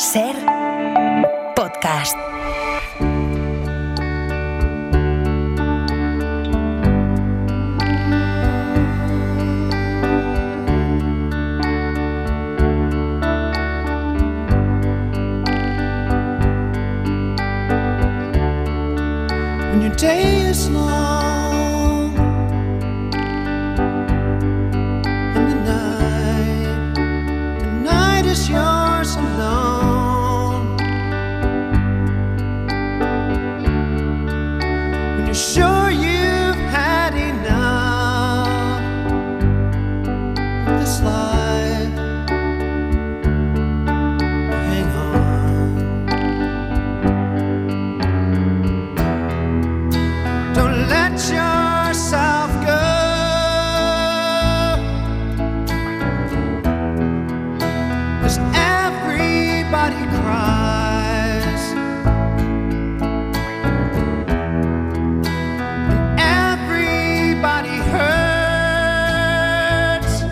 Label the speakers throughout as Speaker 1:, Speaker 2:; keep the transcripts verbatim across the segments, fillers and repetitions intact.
Speaker 1: Ser podcast.
Speaker 2: When your day is long and the night, the night is yours alone. When you're sure you've had enough of this life, hang on. Don't let yourself go, 'cause everybody cries and everybody hurts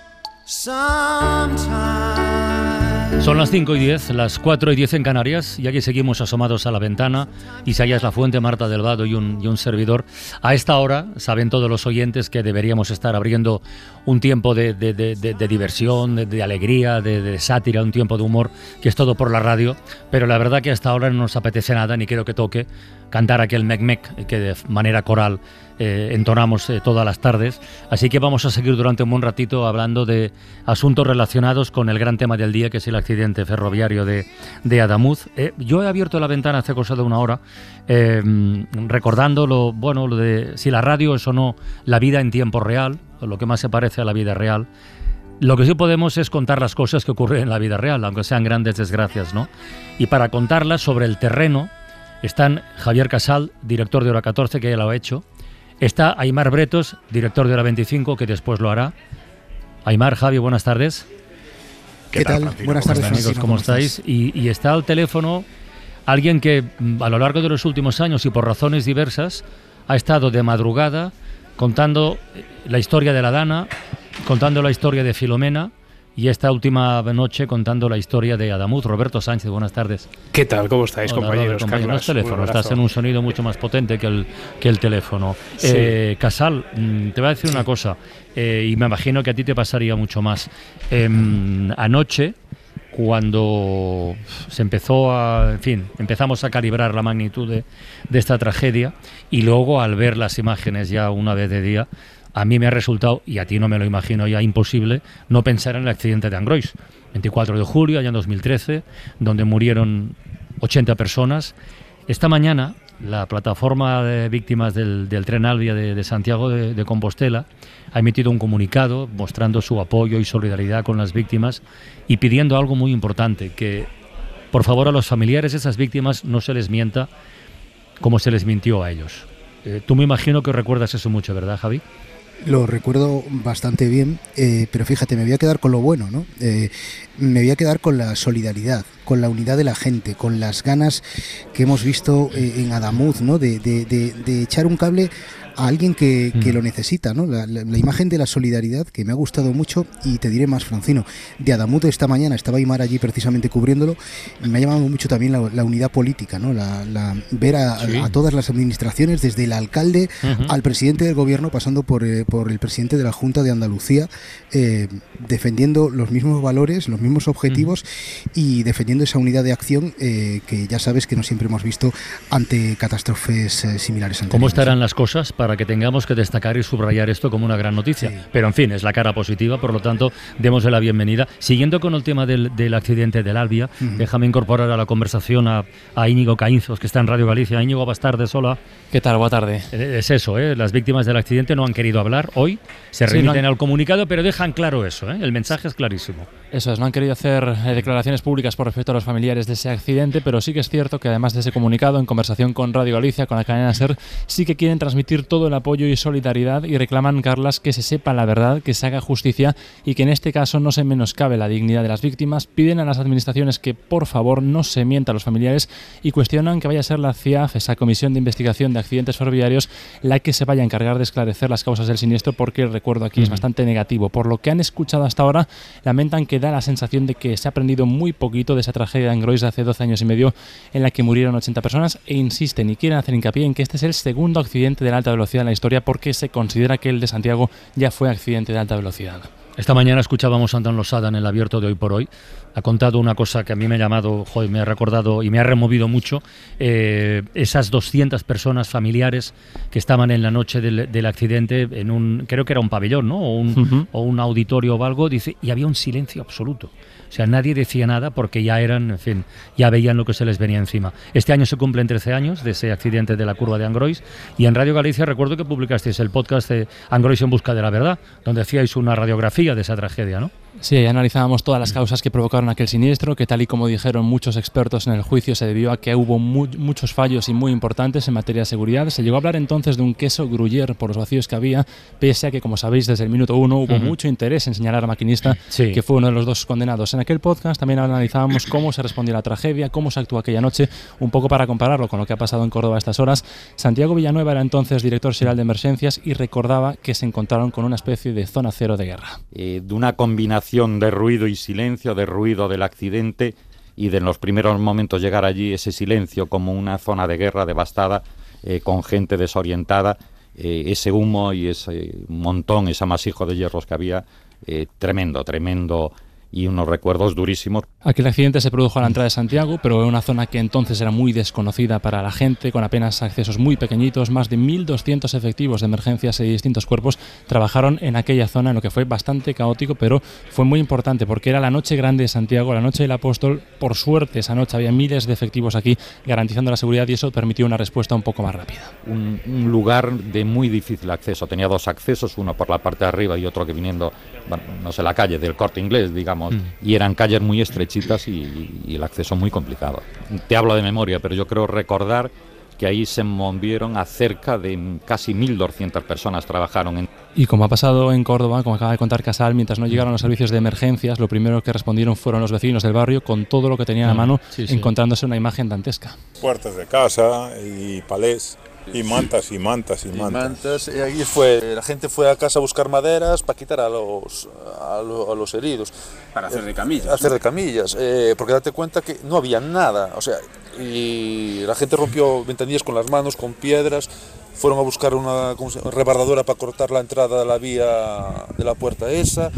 Speaker 2: sometimes.
Speaker 3: Son las cinco y diez, las cuatro y diez en Canarias, y aquí seguimos asomados a la ventana. Isaías Lafuente, Marta Delvado y un, y un servidor. A esta hora saben todos los oyentes que deberíamos estar abriendo un tiempo de, de, de, de, de diversión, de, de alegría, de, de sátira, un tiempo de humor, que es todo por la radio, pero la verdad que hasta ahora no nos apetece nada, ni quiero que toque cantar aquel mec-mec que de manera coral eh, entonamos eh, todas las tardes. Así que vamos a seguir durante un buen ratito hablando de asuntos relacionados con el gran tema del día, que es el accidente ferroviario de, de Adamuz. Eh, yo he abierto la ventana hace cosa de una hora, eh, recordando lo, bueno, lo de si la radio es o no la vida en tiempo real, o lo que más se parece a la vida real. Lo que sí podemos es contar las cosas que ocurren en la vida real, aunque sean grandes desgracias, ¿no? Y para contarlas sobre el terreno están Javier Casal, director de Hora catorce, que ya lo ha hecho. Está Aimar Bretos, director de Hora veinticinco, que después lo hará. Aimar, Javi, buenas tardes.
Speaker 4: ¿Qué, ¿Qué tal?
Speaker 3: Francino?
Speaker 4: Buenas tardes,
Speaker 3: amigos,
Speaker 4: Francino,
Speaker 3: ¿cómo estáis? Y, y está al teléfono alguien que a lo largo de los últimos años y por razones diversas ha estado de madrugada contando la historia de la Dana, contando la historia de Filomena, y esta última noche contando la historia de Adamuz. Roberto Sánchez, buenas tardes.
Speaker 5: ¿Qué tal? ¿Cómo estáis,
Speaker 3: Hola,
Speaker 5: compañeros?
Speaker 3: Robert, compañero, no es teléfono, estás en un sonido mucho más potente que el, que el teléfono.
Speaker 5: Sí.
Speaker 3: Eh, Casal, te voy a decir una cosa, eh, y me imagino que a ti te pasaría mucho más. Eh, anoche, cuando se empezó a, en fin, empezamos a calibrar la magnitud de, de esta tragedia, y luego al ver las imágenes ya una vez de día, a mí me ha resultado, y a ti no me lo imagino ya, imposible no pensar en el accidente de Angrois, veinticuatro de julio, año dos mil trece, donde murieron ochenta personas. Esta mañana, la plataforma de víctimas del, del tren Alvia de, de Santiago de, de Compostela ha emitido un comunicado mostrando su apoyo y solidaridad con las víctimas y pidiendo algo muy importante, que por favor a los familiares de esas víctimas no se les mienta como se les mintió a ellos. Eh, tú me imagino que recuerdas eso mucho, ¿verdad, Javi?
Speaker 4: Lo recuerdo bastante bien, eh, pero fíjate, me voy a quedar con lo bueno, ¿no? Eh, me voy a quedar con la solidaridad, con la unidad de la gente, con las ganas que hemos visto eh, en Adamuz, ¿no? De, de, de, de echar un cable a alguien que, que lo necesita, ¿no? La, la, la imagen de la solidaridad que me ha gustado mucho, y te diré más, Francino, de Adamuz esta mañana, estaba Aimar allí precisamente cubriéndolo, y me ha llamado mucho también la, la unidad política, ¿no? La, la, ver a, sí. a, a todas las administraciones, desde el alcalde uh-huh. al presidente del gobierno, pasando por, eh, por el presidente de la Junta de Andalucía, eh, defendiendo los mismos valores, los mismos objetivos uh-huh. y defendiendo esa unidad de acción eh, que ya sabes que no siempre hemos visto ante catástrofes eh, similares anteriores.
Speaker 3: ¿Cómo estarán las cosas para que tengamos que destacar y subrayar esto como una gran noticia? Sí. Pero en fin, es la cara positiva, por lo tanto, démosle la bienvenida. Siguiendo con el tema del, del accidente del Alvia, uh-huh. déjame incorporar a la conversación a, a Íñigo Caínzos, que está en Radio Galicia. Íñigo, buenas tardes, hola.
Speaker 6: ¿Qué tal? Buenas tardes.
Speaker 3: Es eso, ¿eh? Las víctimas del accidente no han querido hablar hoy, se remiten sí, no han... al comunicado, pero dejan claro eso, ¿eh? El mensaje es clarísimo.
Speaker 6: Eso es, no han querido hacer eh, declaraciones públicas por respecto a los familiares de ese accidente, pero sí que es cierto que además de ese comunicado, en conversación con Radio Galicia, con la cadena SER, sí que quieren transmitir todo el apoyo y solidaridad, y reclaman, Carlas, que se sepa la verdad, que se haga justicia y que en este caso no se menoscabe la dignidad de las víctimas. Piden a las administraciones que por favor no se mienta a los familiares y cuestionan que vaya a ser la C I A F, esa Comisión de Investigación de Accidentes Ferroviarios, la que se vaya a encargar de esclarecer las causas del siniestro, porque el recuerdo aquí uh-huh. es bastante negativo. Por lo que han escuchado hasta ahora, lamentan que que da la sensación de que se ha aprendido muy poquito de esa tragedia de Angrois de hace doce años y medio en la que murieron ochenta personas, e insisten y quieren hacer hincapié en que este es el segundo accidente de alta velocidad en la historia, porque se considera que el de Santiago ya fue accidente de alta velocidad.
Speaker 3: Esta mañana escuchábamos a Antón Losada en el abierto de Hoy por Hoy. Ha contado una cosa que a mí me ha llamado, joder, me ha recordado y me ha removido mucho. Eh, esas doscientas personas familiares que estaban en la noche del, del accidente en un, creo que era un pabellón, ¿no? O un, uh-huh. o un auditorio o algo, dice, y había un silencio absoluto. O sea, nadie decía nada porque ya eran, en fin, ya veían lo que se les venía encima. Este año se cumplen trece años de ese accidente de la curva de Angrois, y en Radio Galicia recuerdo que publicasteis el podcast de Angrois en busca de la verdad, donde hacíais una radiografía de esa tragedia, ¿no?
Speaker 6: Sí, ahí analizábamos todas las causas que provocaron aquel siniestro, que tal y como dijeron muchos expertos en el juicio, se debió a que hubo mu- muchos fallos y muy importantes en materia de seguridad. Se llegó a hablar entonces de un queso Gruyère por los vacíos que había, pese a que, como sabéis, desde el minuto uno hubo uh-huh. mucho interés en señalar al maquinista, sí. que fue uno de los dos condenados. En aquel podcast también analizábamos cómo se respondió a la tragedia, cómo se actuó aquella noche, un poco para compararlo con lo que ha pasado en Córdoba a estas horas. Santiago Villanueva era entonces director general de emergencias y recordaba que se encontraron con una especie de zona cero de guerra.
Speaker 5: Eh, de una combinación de ruido y silencio, de ruido del accidente y de en los primeros momentos llegar allí ese silencio como una zona de guerra devastada, eh, con gente desorientada, eh, ese humo y ese montón, ese amasijo de hierros que había, eh, tremendo, tremendo, y unos recuerdos durísimos.
Speaker 6: Aquel accidente se produjo a la entrada de Santiago, pero en una zona que entonces era muy desconocida para la gente, con apenas accesos muy pequeñitos. Más de mil doscientos efectivos de emergencias y distintos cuerpos trabajaron en aquella zona, en lo que fue bastante caótico, pero fue muy importante porque era la noche grande de Santiago, la noche del Apóstol. Por suerte esa noche había miles de efectivos aquí garantizando la seguridad, y eso permitió una respuesta un poco más rápida.
Speaker 5: Un, un lugar de muy difícil acceso, tenía dos accesos, uno por la parte de arriba y otro que viniendo, bueno, no sé, la calle del Corte Inglés, digamos, Mm. y eran calles muy estrechitas y, y el acceso muy complicado. Te hablo de memoria, pero yo creo recordar que ahí se movieron a cerca de casi mil doscientas personas trabajaron en...
Speaker 6: Y como ha pasado en Córdoba, como acaba de contar Casal, mientras no llegaron los servicios de emergencias, lo primero que respondieron fueron los vecinos del barrio con todo lo que tenían ah, a mano, sí, sí. encontrándose una imagen dantesca.
Speaker 7: Puertas de casa y palés. Y mantas, y mantas, y mantas. Y mantas. Y aquí fue, la gente fue a casa a buscar maderas para quitar a los, a, lo, a los heridos.
Speaker 8: Para hacer de camillas.
Speaker 7: Eh, hacer de camillas, eh, porque date cuenta que no había nada, o sea, y la gente rompió ventanillas con las manos, con piedras, fueron a buscar una, ¿cómo se llama?, rebardadora para cortar la entrada de la vía de la puerta esa.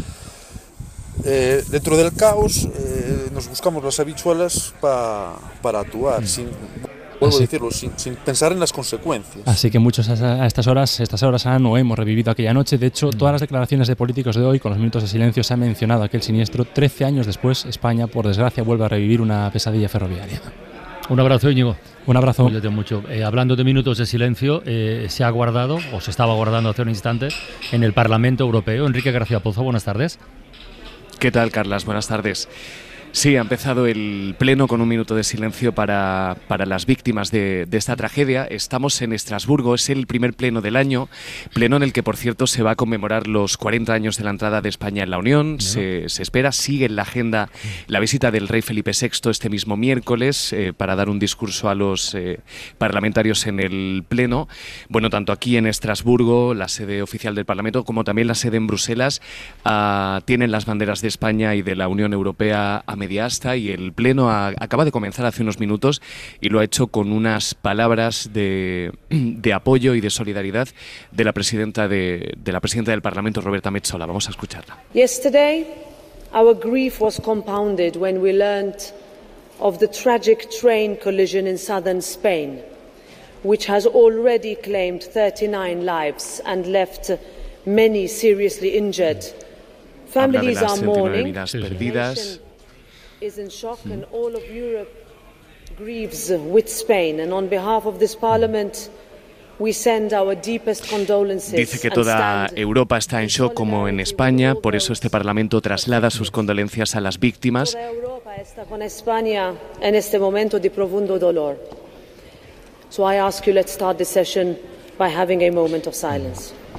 Speaker 7: Eh, dentro del caos, eh, nos buscamos las habichuelas pa, para actuar, sin... Vuelvo a decirlo, sin, sin pensar en las consecuencias.
Speaker 6: Así que muchos a, a estas horas, estas horas han o hemos revivido aquella noche. De hecho, todas las declaraciones de políticos de hoy, con los minutos de silencio, se ha mencionado aquel siniestro. Trece años después, España, por desgracia, vuelve a revivir una pesadilla ferroviaria.
Speaker 3: Un abrazo, Íñigo.
Speaker 6: Un abrazo.
Speaker 3: Cuídate mucho. Eh, hablando de minutos de silencio, eh, se ha guardado, o se estaba guardando hace un instante, en el Parlamento Europeo. Enrique García Pozo, buenas tardes.
Speaker 9: ¿Qué tal, Carlas? Buenas tardes. Sí, ha empezado el pleno con un minuto de silencio para, para las víctimas de, de esta tragedia. Estamos en Estrasburgo, es el primer pleno del año, pleno en el que, por cierto, se va a conmemorar los cuarenta años de la entrada de España en la Unión. Se, se espera, sigue en la agenda la visita del rey Felipe sexto este mismo miércoles eh, para dar un discurso a los eh, parlamentarios en el pleno. Bueno, tanto aquí en Estrasburgo, la sede oficial del Parlamento, como también la sede en Bruselas, uh, tienen las banderas de España y de la Unión Europea a media asta, y el pleno a, acaba de comenzar hace unos minutos y lo ha hecho con unas palabras de, de apoyo y de solidaridad de la presidenta de, de la presidenta del Parlamento, Roberta Metsola. Vamos a escucharla.
Speaker 10: Yesterday, our grief was compounded when we learned of the tragic train collision in southern Spain, which has already claimed thirty-nine lives and left many seriously injured. Families are mourning.
Speaker 9: Perdidas.
Speaker 10: Is in shock and all of Europe grieves with Spain, and on behalf of this Parliament we send our deepest condolences.
Speaker 9: Dice que toda Europa está en shock como en España, por eso este Parlamento traslada sus condolencias a las víctimas.
Speaker 10: Toda Europa está con España en este momento de profundo dolor. So I ask you, let's start this session by having a moment of silence.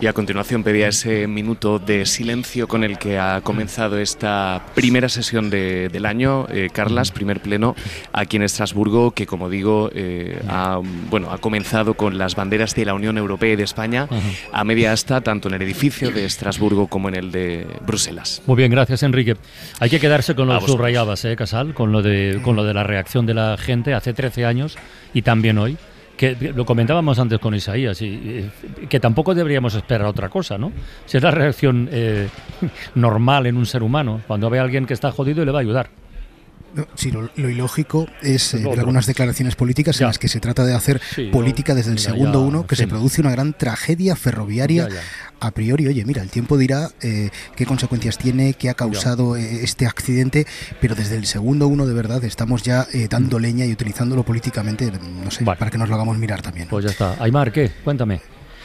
Speaker 9: Y a continuación pedía ese minuto de silencio con el que ha comenzado esta primera sesión de, del año, eh, Carlas, primer pleno aquí en Estrasburgo, que como digo, eh, ha, bueno, ha comenzado con las banderas de la Unión Europea y de España uh-huh. a media asta, tanto en el edificio de Estrasburgo como en el de Bruselas.
Speaker 3: Muy bien, gracias Enrique. Hay que quedarse con lo que subrayabas, ¿eh, Casal? Con lo, de, con lo de la reacción de la gente hace trece años y también hoy. Que lo comentábamos antes con Isaías, y, y que tampoco deberíamos esperar otra cosa, ¿no? Si es la reacción eh, normal en un ser humano, cuando ve a alguien que está jodido y le va a ayudar.
Speaker 4: No, sí, lo, lo ilógico es eh, algunas declaraciones políticas
Speaker 3: ya.
Speaker 4: en las que se trata de hacer
Speaker 3: sí,
Speaker 4: política desde el
Speaker 3: ya,
Speaker 4: segundo
Speaker 3: ya,
Speaker 4: uno, que
Speaker 3: sí.
Speaker 4: se produce una gran tragedia ferroviaria.
Speaker 3: Ya, ya.
Speaker 4: A priori, oye, mira, el tiempo dirá eh, qué consecuencias tiene, qué ha causado eh, este accidente, pero desde el segundo uno de verdad estamos ya eh, dando leña y utilizándolo políticamente, no sé, vale. para que nos lo hagamos mirar también.
Speaker 3: Pues ya está. Aymar, ¿qué? Cuéntame.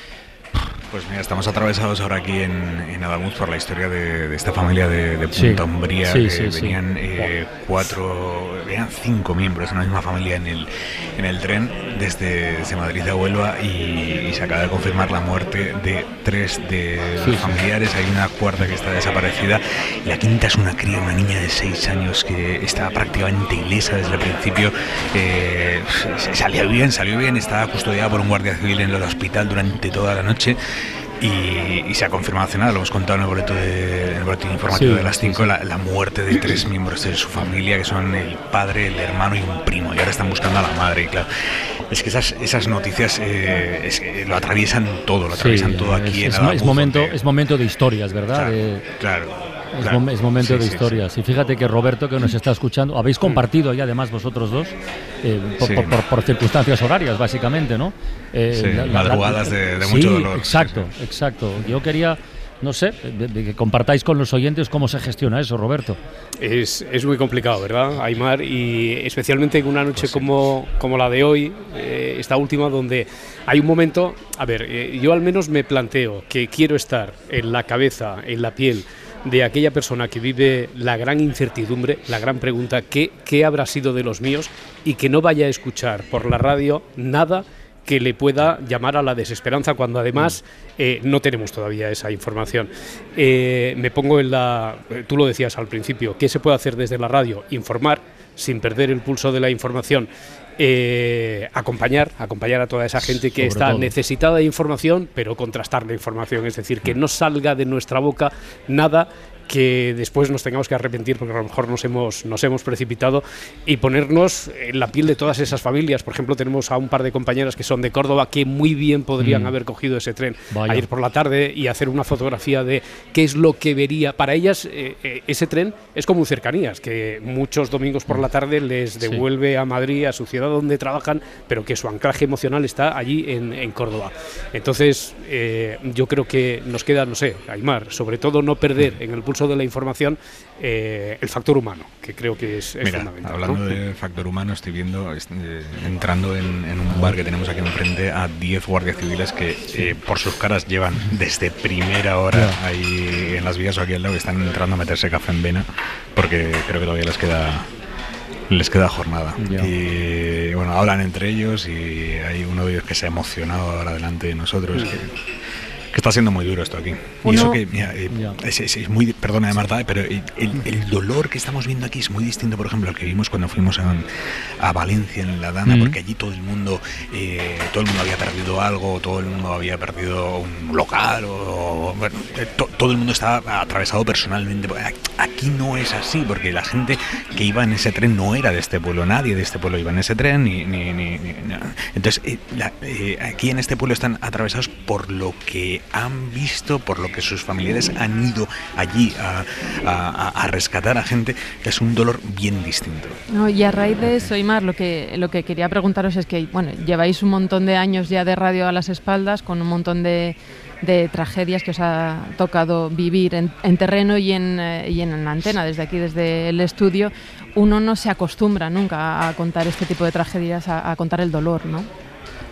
Speaker 8: Pues mira, estamos atravesados ahora aquí en, en Adalmuth por la historia de, de esta familia de, de Punta
Speaker 3: sí,
Speaker 8: Umbría,
Speaker 3: sí,
Speaker 8: que
Speaker 3: sí,
Speaker 8: venían
Speaker 3: sí.
Speaker 8: Eh, cuatro, venían cinco miembros de una misma familia en el, en el tren desde, desde Madrid a Huelva y, y se acaba de confirmar la muerte de tres de
Speaker 3: sí,
Speaker 8: los familiares, hay una cuarta que está desaparecida y la quinta es una cría, una niña de seis años que estaba prácticamente ilesa desde el principio, eh, salió bien, salió bien, estaba custodiada por un guardia civil en el hospital durante toda la noche. Y, y se ha confirmado hace nada, lo hemos contado en el boleto de, en el boletín informativo sí, de las cinco, sí, sí. La, la muerte de tres miembros de su familia, que son el padre, el hermano y un primo, y ahora están buscando a la madre. Y claro, es que esas, esas noticias eh, es, eh, lo atraviesan todo, lo atraviesan sí, todo aquí
Speaker 3: es,
Speaker 8: en
Speaker 3: es, es momento Es momento de historias, ¿verdad?
Speaker 8: Claro,
Speaker 3: eh,
Speaker 8: claro.
Speaker 3: Es,
Speaker 8: Claro.
Speaker 3: mom- es momento
Speaker 8: sí,
Speaker 3: de
Speaker 8: sí,
Speaker 3: historias.
Speaker 8: sí.
Speaker 3: Y fíjate que Roberto, que nos está escuchando, habéis compartido ya además vosotros dos, eh, por,
Speaker 8: sí.
Speaker 3: por, por, por circunstancias horarias, básicamente, ¿no? Eh,
Speaker 8: sí,
Speaker 3: la, la,
Speaker 8: madrugadas
Speaker 3: la,
Speaker 8: de, de
Speaker 3: sí,
Speaker 8: mucho dolor.
Speaker 3: Exacto,
Speaker 8: sí, sí.
Speaker 3: exacto. Yo quería, no sé, de, de que compartáis con los oyentes cómo se gestiona eso, Roberto.
Speaker 11: Es, es muy complicado, ¿verdad, Aymar? Y especialmente en una noche pues sí. como, como la de hoy, eh, esta última, donde hay un momento, a ver, eh, yo al menos me planteo que quiero estar en la cabeza, en la piel de aquella persona que vive la gran incertidumbre, la gran pregunta, ¿qué, qué habrá sido de los míos? Y que no vaya a escuchar por la radio nada que le pueda llamar a la desesperanza, cuando además eh, no tenemos todavía esa información. Eh, me pongo en la... Tú lo decías al principio, ¿qué se puede hacer desde la radio? Informar, sin perder el pulso de la información. Eh, acompañar, acompañar a toda esa gente que Sobre está todo. necesitada de información, pero contrastar la información, es decir, que no salga de nuestra boca nada que después nos tengamos que arrepentir porque a lo mejor nos hemos, nos hemos precipitado, y ponernos en la piel de todas esas familias. Por ejemplo, tenemos a un par de compañeras que son de Córdoba que muy bien podrían mm. haber cogido ese tren Vaya. a ir por la tarde y hacer una fotografía de qué es lo que vería. Para ellas eh, eh, ese tren es como un cercanías, que muchos domingos por la tarde les devuelve sí. a Madrid, a su ciudad donde trabajan, pero que su anclaje emocional está allí en, en Córdoba. Entonces eh, yo creo que nos queda, no sé, Aymar, sobre todo no perder en el pulso de la información eh, el factor humano, que creo que es, es
Speaker 8: Mira,
Speaker 11: fundamental.
Speaker 8: Hablando
Speaker 11: ¿no?
Speaker 8: de factor humano, estoy viendo, eh, entrando en, en un bar que tenemos aquí enfrente, a diez guardias civiles que eh, por sus caras llevan desde primera hora yeah. ahí en las vías o aquí al lado, que están entrando a meterse café en vena, porque creo que todavía les queda les queda jornada. Yeah. Y bueno, hablan entre ellos y hay uno de ellos que se ha emocionado ahora delante de nosotros, yeah. que que está siendo muy duro esto aquí. Y eso que, mira, eh, es, es, es muy, perdona de Marta, pero el, el dolor que estamos viendo aquí es muy distinto, por ejemplo, al que vimos cuando fuimos a, a Valencia en la Dana, mm. porque allí todo el mundo, eh, todo el mundo había perdido algo, todo el mundo había perdido un local, o, bueno, to, todo el mundo estaba atravesado personalmente. Aquí no es así, porque la gente que iba en ese tren no era de este pueblo, nadie de este pueblo iba en ese tren, ni, ni, ni, ni entonces eh, la, eh, aquí en este pueblo están atravesados por lo que han visto, por lo que sus familiares han ido allí a, a, a rescatar a gente. Es un dolor bien distinto.
Speaker 12: No, y a raíz de eso, Aymar, lo que, lo que quería preguntaros es que, bueno, lleváis un montón de años ya de radio a las espaldas, con un montón de, de tragedias que os ha tocado vivir en, en terreno y en, eh, y en la antena, desde aquí, desde el estudio. Uno no se acostumbra nunca a contar este tipo de tragedias, a, a contar el dolor, ¿no?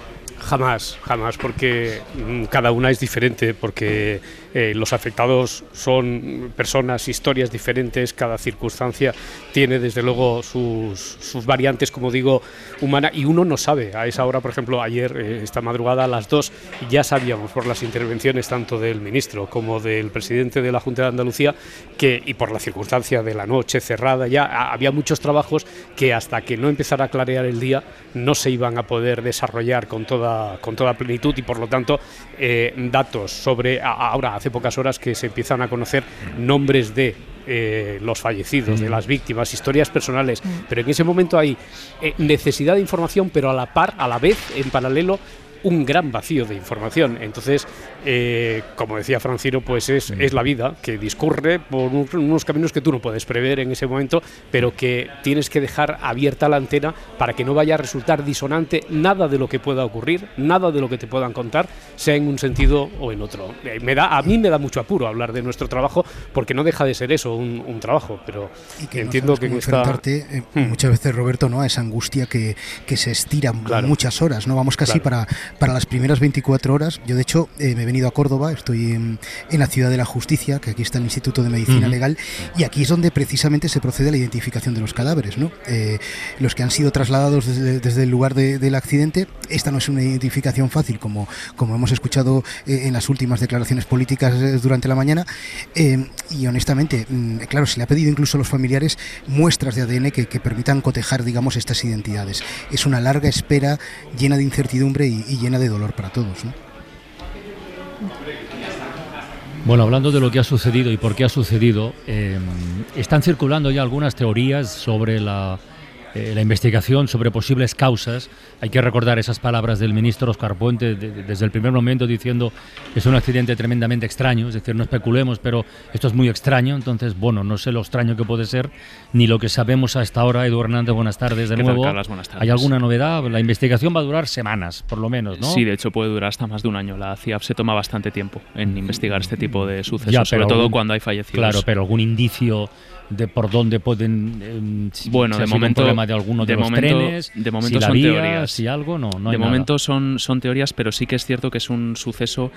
Speaker 11: Jamás, jamás, porque mm, cada una es diferente, porque eh, los afectados son personas, historias diferentes, cada circunstancia tiene desde luego sus, sus variantes, como digo, humanas, y uno no sabe. A esa hora, por ejemplo, ayer, eh, esta madrugada a las dos, ya sabíamos por las intervenciones tanto del ministro como del presidente de la Junta de Andalucía, que, y por la circunstancia de la noche cerrada, ya a, había muchos trabajos que hasta que no empezara a clarear el día no se iban a poder desarrollar con toda con toda plenitud, y por lo tanto eh, datos sobre, a, ahora hace pocas horas que se empiezan a conocer nombres de eh, los fallecidos, de las víctimas, historias personales, pero en ese momento hay eh, necesidad de información, pero a la par, a la vez, en paralelo, un gran vacío de información. Entonces, eh, como decía Francino, pues es, es la vida que discurre por un, unos caminos que tú no puedes prever en ese momento, pero que tienes que dejar abierta la antena para que no vaya a resultar disonante nada de lo que pueda ocurrir, nada de lo que te puedan contar, sea en un sentido o en otro. Eh, me da, a mí me da mucho apuro hablar de nuestro trabajo, porque no deja de ser eso, un, un trabajo, pero
Speaker 4: y que
Speaker 11: entiendo
Speaker 4: no
Speaker 11: que en
Speaker 4: esta... enfrentarte eh, hmm. muchas veces, Roberto, ¿no?, a esa angustia que, que se estira claro. muchas horas, ¿no? Vamos casi claro. para para las primeras veinticuatro horas. Yo de hecho eh, me he venido a Córdoba, estoy en, en la Ciudad de la Justicia, que aquí está el Instituto de Medicina uh-huh. Legal, y aquí es donde precisamente se procede a la identificación de los cadáveres, ¿no? Eh, los que han sido trasladados desde, desde el lugar de, del accidente. Esta no es una identificación fácil, como, como hemos escuchado eh, en las últimas declaraciones políticas eh, durante la mañana, eh, y honestamente, mm, claro, se le ha pedido incluso a los familiares muestras de A D N que, que permitan cotejar, digamos, estas identidades. Es una larga espera llena de incertidumbre y, y llena de dolor para todos, ¿no?
Speaker 3: Bueno, hablando de lo que ha sucedido y por qué ha sucedido, eh, están circulando ya algunas teorías sobre la, eh, la investigación, sobre posibles causas. Hay que recordar esas palabras del ministro Óscar Puente de, de, desde el primer momento, diciendo que es un accidente tremendamente extraño, es decir, no especulemos, pero esto es muy extraño. Entonces, bueno, no sé lo extraño que puede ser, ni lo que sabemos hasta ahora. Edu Hernández, buenas tardes de nuevo.
Speaker 6: ¿Qué tal, Carlas? Buenas tardes.
Speaker 3: ¿Hay alguna novedad? La investigación va a durar semanas, por lo menos, ¿no?
Speaker 6: Sí, de hecho puede durar hasta más de un año. La C I A F se toma bastante tiempo en investigar este tipo de sucesos,
Speaker 3: ya,
Speaker 6: sobre todo
Speaker 3: algún,
Speaker 6: cuando hay fallecidos.
Speaker 3: Claro, pero algún indicio de por dónde pueden eh, si,
Speaker 6: bueno,
Speaker 3: si
Speaker 6: de momento,
Speaker 3: un problema de alguno de, de los
Speaker 6: momento,
Speaker 3: trenes,
Speaker 6: de momento
Speaker 3: si
Speaker 6: son
Speaker 3: vía,
Speaker 6: teorías.
Speaker 3: Si algo, no, no
Speaker 6: de
Speaker 3: hay
Speaker 6: momento
Speaker 3: nada.
Speaker 6: son son teorías, pero sí que es cierto que es un suceso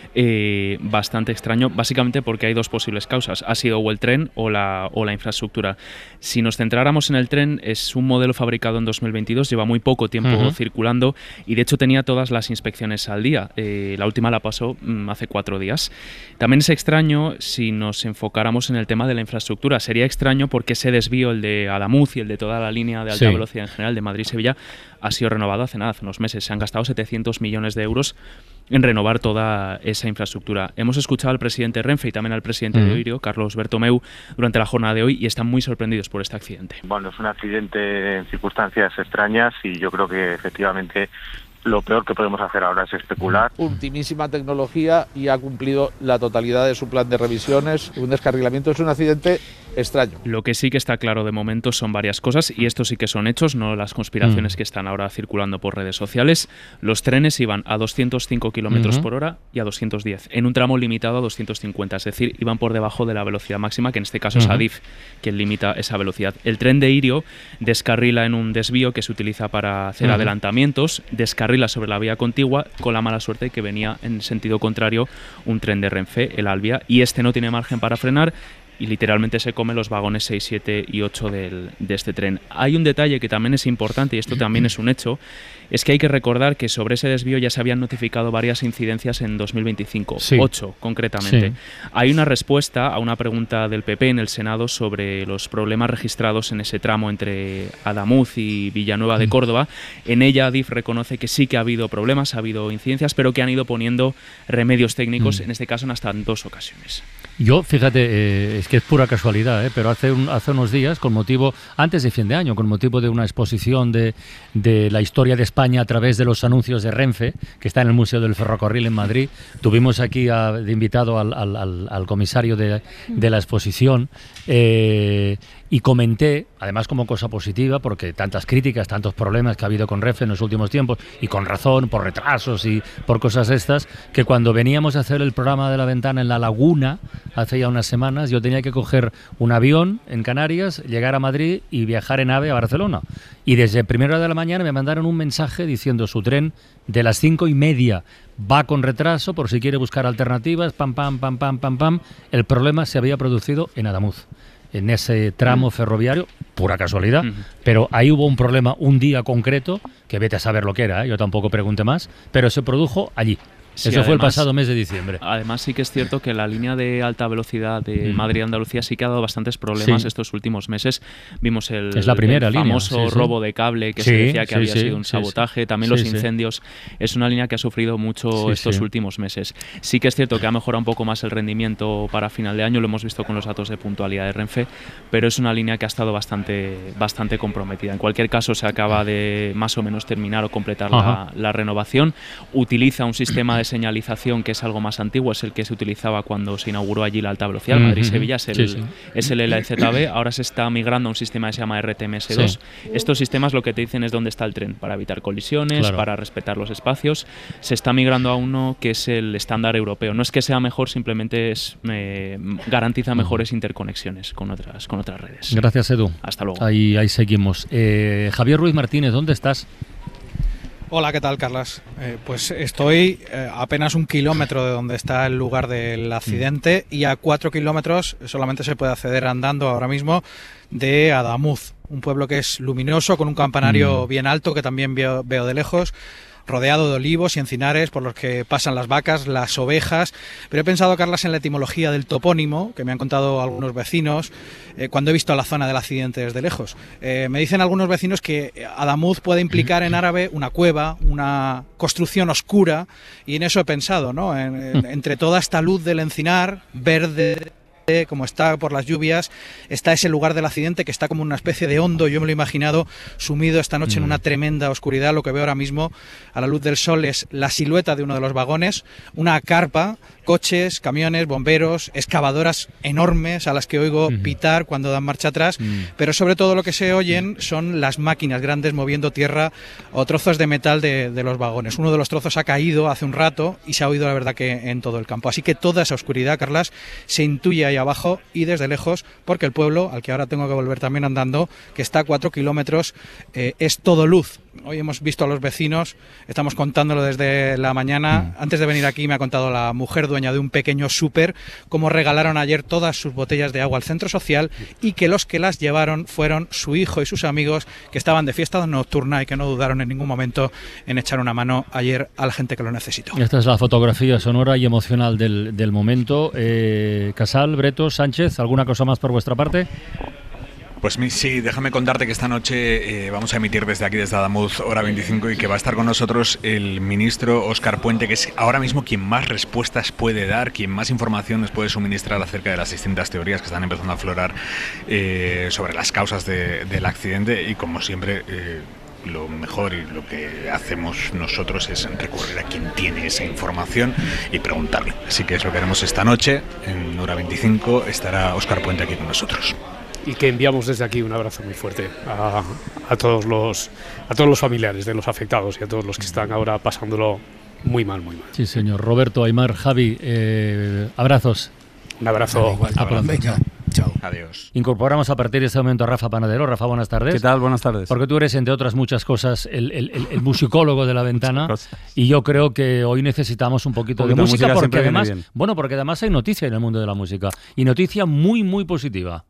Speaker 6: eh, bastante extraño, básicamente porque hay dos posibles causas. Ha sido o el tren o la o la infraestructura. Si nos centráramos en el tren, es un modelo fabricado en dos mil veintidós, lleva muy poco tiempo uh-huh. circulando, y de hecho tenía todas las inspecciones al día. Eh, la última la pasó mm, hace cuatro días. También es extraño si nos enfocáramos en el tema de la infraestructura. Sería extraño porque ese desvío, el de Adamuz y el de toda la línea de alta sí. velocidad en general de Madrid-Sevilla, ha sido renovado hace nada, hace unos meses. Se han gastado setecientos millones de euros en renovar toda esa infraestructura. Hemos escuchado al presidente Renfe y también al presidente uh-huh. de Oirio, Carlos Bertomeu, durante la jornada de hoy, y están muy sorprendidos por este accidente.
Speaker 13: Bueno, es un accidente en circunstancias extrañas, y yo creo que efectivamente lo peor que podemos hacer ahora es especular.
Speaker 14: Ultimísima tecnología, y ha cumplido la totalidad de su plan de revisiones. Un descarrilamiento es un accidente extraño.
Speaker 6: Lo que sí que está claro de momento son varias cosas, y esto sí que son hechos, no las conspiraciones mm. que están ahora circulando por redes sociales. Los trenes iban a doscientos cinco kilómetros uh-huh. por hora y a doscientos diez, en un tramo limitado a doscientos cincuenta, es decir, iban por debajo de la velocidad máxima, que en este caso uh-huh. es Adif quien limita esa velocidad. El tren de Irio descarrila en un desvío que se utiliza para hacer uh-huh. adelantamientos, descarrila sobre la vía contigua, con la mala suerte que venía en sentido contrario un tren de Renfe, el Albia, y este no tiene margen para frenar, y literalmente se come los vagones seis, siete y ocho del, de este tren. Hay un detalle que también es importante, y esto también es un hecho, es que hay que recordar que sobre ese desvío ya se habían notificado varias incidencias en dos mil veinticinco, sí. ocho concretamente. Sí. Hay una respuesta a una pregunta del P P en el Senado sobre los problemas registrados en ese tramo entre Adamuz y Villanueva de Córdoba. En ella Adif reconoce que sí que ha habido problemas, ha habido incidencias, pero que han ido poniendo remedios técnicos, mm. en este caso en hasta dos ocasiones.
Speaker 3: Yo, fíjate, eh, es que es pura casualidad, eh, pero hace, un, hace unos días, con motivo, antes de fin de año, con motivo de una exposición de, de la historia de España a través de los anuncios de Renfe, que está en el Museo del Ferrocarril en Madrid, tuvimos aquí a, de invitado al, al, al, al comisario de, de la exposición, eh, y comenté, además como cosa positiva, porque tantas críticas, tantos problemas que ha habido con Renfe en los últimos tiempos, y con razón, por retrasos y por cosas estas, que cuando veníamos a hacer el programa de La Ventana en La Laguna, hace ya unas semanas, yo tenía que coger un avión en Canarias, llegar a Madrid y viajar en AVE a Barcelona. Y desde primera hora de la mañana me mandaron un mensaje diciendo su tren de las cinco y media va con retraso por si quiere buscar alternativas, pam, pam, pam, pam, pam, pam. El problema se había producido en Adamuz, en ese tramo ferroviario, pura casualidad, uh-huh. pero ahí hubo un problema un día concreto, que vete a saber lo que era, ¿eh? Yo tampoco pregunté más, pero se produjo allí. Sí, Eso además, fue el pasado mes de diciembre.
Speaker 15: Además sí que es cierto que la línea de alta velocidad de mm. Madrid-Andalucía sí que ha dado bastantes problemas sí. estos últimos meses. Vimos el,
Speaker 3: es la primera
Speaker 15: el famoso
Speaker 3: línea. Sí,
Speaker 15: robo
Speaker 3: sí.
Speaker 15: de cable que
Speaker 3: sí,
Speaker 15: se decía que
Speaker 3: sí,
Speaker 15: había
Speaker 3: sí,
Speaker 15: sido un
Speaker 3: sí,
Speaker 15: sabotaje,
Speaker 3: sí.
Speaker 15: también
Speaker 3: sí,
Speaker 15: los incendios. Sí. Es una línea que ha sufrido mucho sí, estos
Speaker 3: sí.
Speaker 15: últimos meses. Sí que es cierto que ha mejorado un poco más el rendimiento para final de año, lo hemos visto con los datos de puntualidad de Renfe, pero es una línea que ha estado bastante, bastante comprometida. En cualquier caso se acaba de más o menos terminar o completar la, la renovación. Utiliza un sistema de señalización que es algo más antiguo, es el que se utilizaba cuando se inauguró allí la alta velocidad, mm-hmm. Madrid-Sevilla, es el, sí, sí. es el L Z B, ahora se está migrando a un sistema que se llama R T M S dos. Sí. Estos sistemas lo que te dicen es dónde está el tren, para evitar colisiones, claro. para respetar los espacios. Se está migrando a uno que es el estándar europeo. No es que sea mejor, simplemente es eh, garantiza mejores interconexiones con otras, con otras redes.
Speaker 3: Gracias, Edu.
Speaker 15: Hasta luego.
Speaker 3: Ahí, ahí seguimos. Eh, Javier Ruiz Martínez, ¿dónde estás?
Speaker 16: Hola, ¿qué tal, Carlas? Eh, pues estoy eh, a apenas un kilómetro de donde está el lugar del accidente y a cuatro kilómetros solamente se puede acceder andando ahora mismo de Adamuz, un pueblo que es luminoso, con un campanario mm. bien alto que también veo, veo de lejos, rodeado de olivos y encinares por los que pasan las vacas, las ovejas. Pero he pensado, Carlas, en la etimología del topónimo, que me han contado algunos vecinos, eh, cuando he visto la zona del accidente desde lejos. Eh, me dicen algunos vecinos que Adamuz puede implicar en árabe una cueva, una construcción oscura, y en eso he pensado, ¿no? En, en, entre toda esta luz del encinar, verde, como está por las lluvias, está ese lugar del accidente que está como una especie de hondo, yo me lo he imaginado sumido esta noche mm. en una tremenda oscuridad. Lo que veo ahora mismo a la luz del sol es la silueta de uno de los vagones, una carpa, coches, camiones, bomberos, excavadoras enormes a las que oigo mm. pitar cuando dan marcha atrás, mm. pero sobre todo lo que se oyen son las máquinas grandes moviendo tierra o trozos de metal de, de los vagones. Uno de los trozos ha caído hace un rato y se ha oído, la verdad, que en todo el campo. Así que toda esa oscuridad, Carlas, se intuye ahí abajo y desde lejos, porque el pueblo, al que ahora tengo que volver también andando, que está a cuatro kilómetros, eh, es todo luz. Hoy hemos visto a los vecinos, estamos contándolo desde la mañana. Mm. Antes de venir aquí me ha contado la mujer dueña de un pequeño súper cómo regalaron ayer todas sus botellas de agua al centro social y que los que las llevaron fueron su hijo y sus amigos, que estaban de fiesta nocturna y que no dudaron en ningún momento en echar una mano ayer a la gente que lo necesitó.
Speaker 3: Esta es la fotografía sonora y emocional del, del momento. Eh, Casal, Breto, Sánchez, ¿alguna cosa más por vuestra parte?
Speaker 8: Pues sí, déjame contarte que esta noche eh, vamos a emitir desde aquí, desde Adamuz, hora veinticinco, y que va a estar con nosotros el ministro Óscar Puente, que es ahora mismo quien más respuestas puede dar, quien más información nos puede suministrar acerca de las distintas teorías que están empezando a aflorar eh, sobre las causas de, del accidente. Y como siempre, eh, lo mejor y lo que hacemos nosotros es recurrir a quien tiene esa información y preguntarle. Así que eso que haremos esta noche, en hora veinticinco, estará Óscar Puente aquí con nosotros.
Speaker 11: Y que enviamos desde aquí un abrazo muy fuerte a, a todos los a todos los familiares de los afectados y a todos los que están ahora pasándolo muy mal, muy mal.
Speaker 3: Sí, señor. Roberto, Aimar, Javi, eh, abrazos.
Speaker 11: Un abrazo.
Speaker 3: Igual, a pronto.
Speaker 4: Venga, chao.
Speaker 8: Adiós.
Speaker 3: Incorporamos a partir de este momento a Rafa Panadero. Rafa, buenas tardes.
Speaker 17: ¿Qué tal? Buenas tardes.
Speaker 3: Porque tú eres, entre otras muchas cosas, el, el, el, el musicólogo de La Ventana, y yo creo que hoy necesitamos un poquito, un poquito de música, de música porque además, bueno, porque además hay noticia en el mundo de la música, y noticia muy, muy positiva.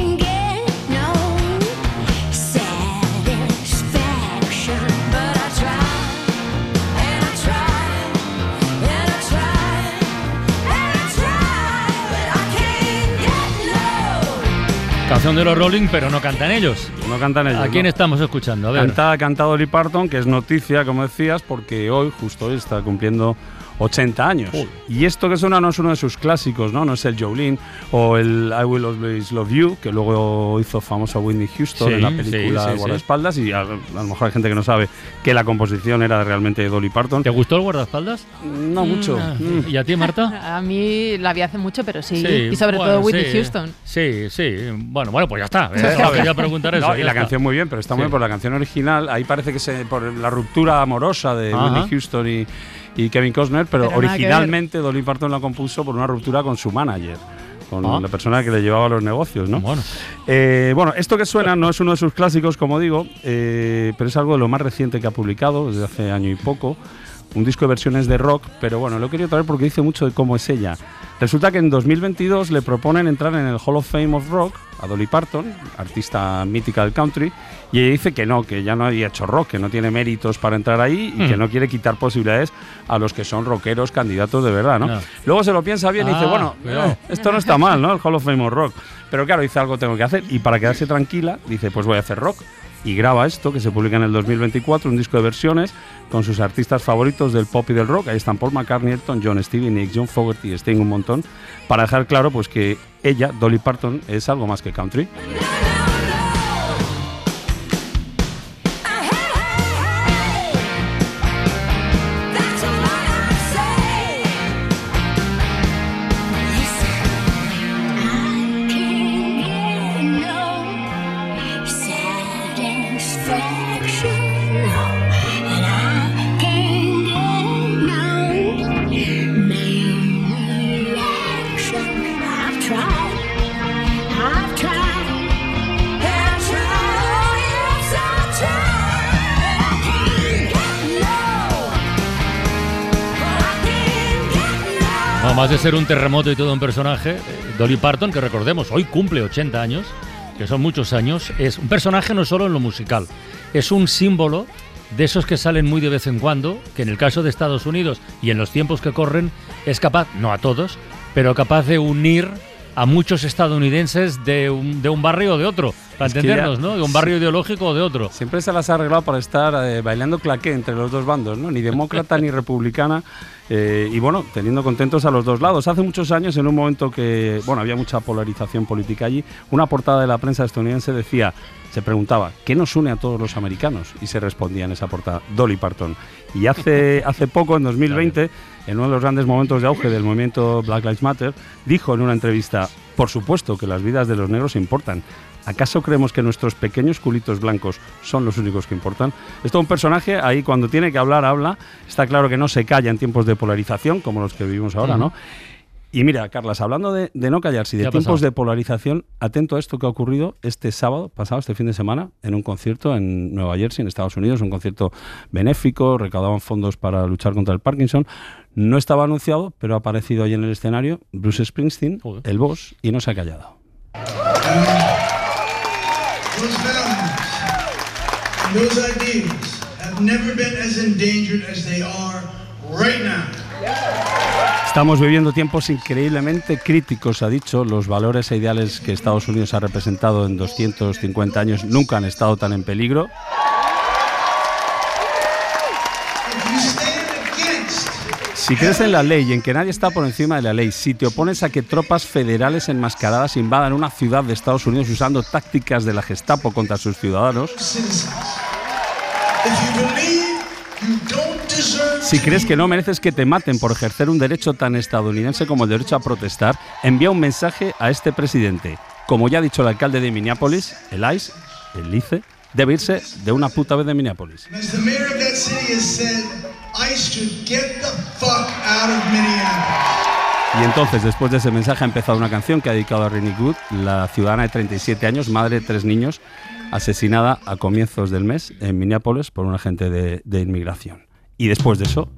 Speaker 18: But I try.
Speaker 3: canción de los Rolling, pero no cantan ellos.
Speaker 17: No cantan ellos.
Speaker 3: ¿A quién
Speaker 17: no.
Speaker 3: estamos escuchando? A ver.
Speaker 17: Canta, canta Dolly Parton, que es noticia, como decías, porque hoy, justo hoy, está cumpliendo ochenta años. Uy. Y esto que suena no es uno de sus clásicos, ¿no? No es el Jolene o el I Will Always Love You, que luego hizo famoso a Whitney Houston sí, en la película sí, sí, Guardaespaldas, sí. y a, a lo mejor hay gente que no sabe que la composición era realmente de Dolly Parton.
Speaker 3: ¿Te gustó el Guardaespaldas?
Speaker 17: No mucho.
Speaker 12: Mm.
Speaker 3: ¿Y a ti, Marta?
Speaker 12: A mí la vi hace mucho, pero sí.
Speaker 3: sí
Speaker 12: y sobre
Speaker 3: bueno,
Speaker 12: todo Whitney
Speaker 3: sí,
Speaker 12: Houston.
Speaker 3: Sí, sí. Bueno, bueno, pues ya está. Ya quería preguntar eso.
Speaker 17: No, y la
Speaker 3: está.
Speaker 17: canción muy bien, pero está muy sí. bien por la canción original. Ahí parece que se por la ruptura amorosa de Ajá. Whitney Houston y y Kevin Costner, pero, pero originalmente Dolly Parton la compuso por una ruptura con su manager, con ah. la persona que le llevaba los negocios, ¿no?
Speaker 3: Bueno.
Speaker 17: Eh, bueno, esto que suena no es uno de sus clásicos, como digo, eh, pero es algo de lo más reciente que ha publicado, desde hace año y poco, un disco de versiones de rock, pero bueno, lo he querido traer porque dice mucho de cómo es ella. Resulta que en dos mil veintidós le proponen entrar en el Hall of Fame of Rock a Dolly Parton, artista mítica del country, y ella dice que no, que ya no había hecho rock, que no tiene méritos para entrar ahí y mm. que no quiere quitar posibilidades a los que son rockeros candidatos de verdad, ¿no? no. Luego se lo piensa bien ah, y dice, bueno, eh, esto no está mal, ¿no? El Hall of Fame of Rock. Pero claro, dice, algo tengo que hacer, y para quedarse tranquila, dice, pues voy a hacer rock. Y graba esto, que se publica en el dos mil veinticuatro, un disco de versiones con sus artistas favoritos del pop y del rock. Ahí están Paul McCartney, Elton John, Stevie Nicks, John Fogerty, Sting, un montón, para dejar claro pues que ella, Dolly Parton, es algo más que country.
Speaker 3: Además de ser un terremoto y todo un personaje, Dolly Parton, que recordemos, hoy cumple ochenta años, que son muchos años, es un personaje no solo en lo musical, es un símbolo de esos que salen muy de vez en cuando, que en el caso de Estados Unidos y en los tiempos que corren, es capaz, no a todos, pero capaz de unir a muchos estadounidenses de un, de un barrio o de otro, para es entendernos, ya, ¿no? De un barrio sí, ideológico o de otro.
Speaker 17: Siempre se las ha arreglado para estar eh, bailando claqué entre los dos bandos, ¿no? Ni demócrata ni republicana, eh, y bueno, teniendo contentos a los dos lados. Hace muchos años, en un momento que, bueno, había mucha polarización política allí, una portada de la prensa estadounidense decía, se preguntaba, ¿qué nos une a todos los americanos? Y se respondía en esa portada, Dolly Parton. Y hace, hace poco, en dos mil veinte, en uno de los grandes momentos de auge del movimiento Black Lives Matter, dijo en una entrevista, por supuesto que las vidas de los negros importan. ¿Acaso creemos que nuestros pequeños culitos blancos son los únicos que importan? Es todo un personaje, ahí cuando tiene que hablar, habla. Está claro que no se calla en tiempos de polarización, como los que vivimos ahora, uh-huh. ¿no? Y mira, Carlas, hablando de, de no callarse y de tiempos pasado? de polarización, atento a esto que ha ocurrido este sábado, pasado, este fin de semana, en un concierto en Nueva Jersey, en Estados Unidos, un concierto benéfico, recaudaban fondos para luchar contra el Parkinson. No estaba anunciado, pero ha aparecido ahí en el escenario Bruce Springsteen, Joder. el boss, y no se ha callado.
Speaker 18: Those values and those ideas have never been as endangered as they are right now.
Speaker 17: Estamos viviendo tiempos increíblemente críticos, ha dicho. Los valores e ideales que Estados Unidos ha representado en doscientos cincuenta años nunca han estado tan en peligro. Si crees en la ley y en que nadie está por encima de la ley, si te opones a que tropas federales enmascaradas invadan una ciudad de Estados Unidos usando tácticas de la Gestapo contra sus ciudadanos, si crees que no mereces que te maten por ejercer un derecho tan estadounidense como el derecho a protestar, envía un mensaje a este presidente. Como ya ha dicho el alcalde de Minneapolis, el ICE, el ICE, debe irse de una puta vez de Minneapolis. Y entonces, después de ese mensaje, ha empezado una canción que ha dedicado a Renee Good, la ciudadana de treinta y siete años, madre de tres niños, asesinada a comienzos del mes en Minneapolis por un agente de, de inmigración. Y después de eso...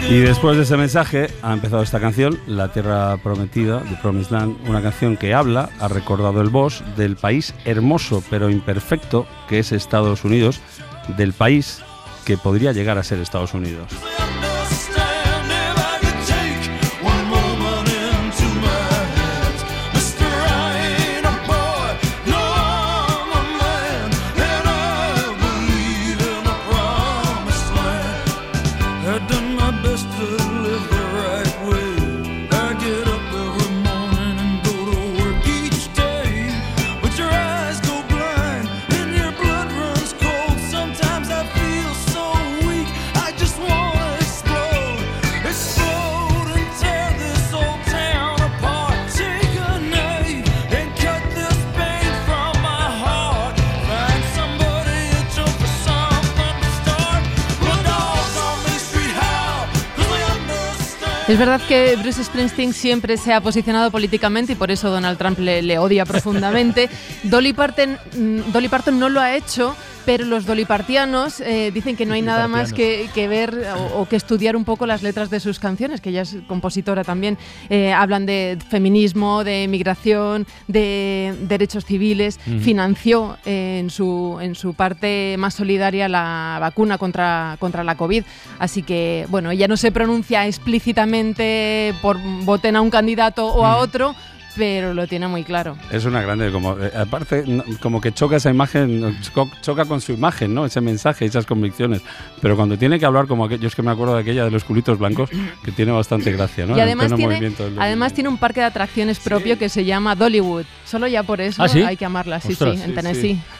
Speaker 17: Y después de ese mensaje ha empezado esta canción, La Tierra Prometida, The Promised Land, una canción que habla, ha recordado el boss, del país hermoso pero imperfecto que es Estados Unidos, del país que podría llegar a ser Estados Unidos.
Speaker 12: Es verdad que Bruce Springsteen siempre se ha posicionado políticamente y por eso Donald Trump le, le odia profundamente. Dolly Parton, Dolly Parton no lo ha hecho, pero los dolipartianos eh, dicen que no hay nada más que, que ver o, o que estudiar un poco las letras de sus canciones, que ella es compositora también. Eh, hablan de feminismo, de migración, de derechos civiles. Uh-huh. Financió eh, en, su, en su parte más solidaria la vacuna contra, contra la COVID. Así que, bueno, ella no se pronuncia explícitamente por voten a un candidato o a otro, pero lo tiene muy claro. Es una grande, como eh, aparte como que choca esa imagen, cho- choca con su imagen, ¿no? Ese mensaje, esas convicciones. Pero cuando tiene que hablar como aquello, yo es que me acuerdo de aquella de los culitos blancos, que tiene bastante gracia, ¿no? Y además tiene, además tiene un parque de atracciones propio sí. que se llama Dollywood. Solo ya por eso ¿Ah, sí? hay que amarla, sí, Ostras, sí, en sí, Tennessee. Sí.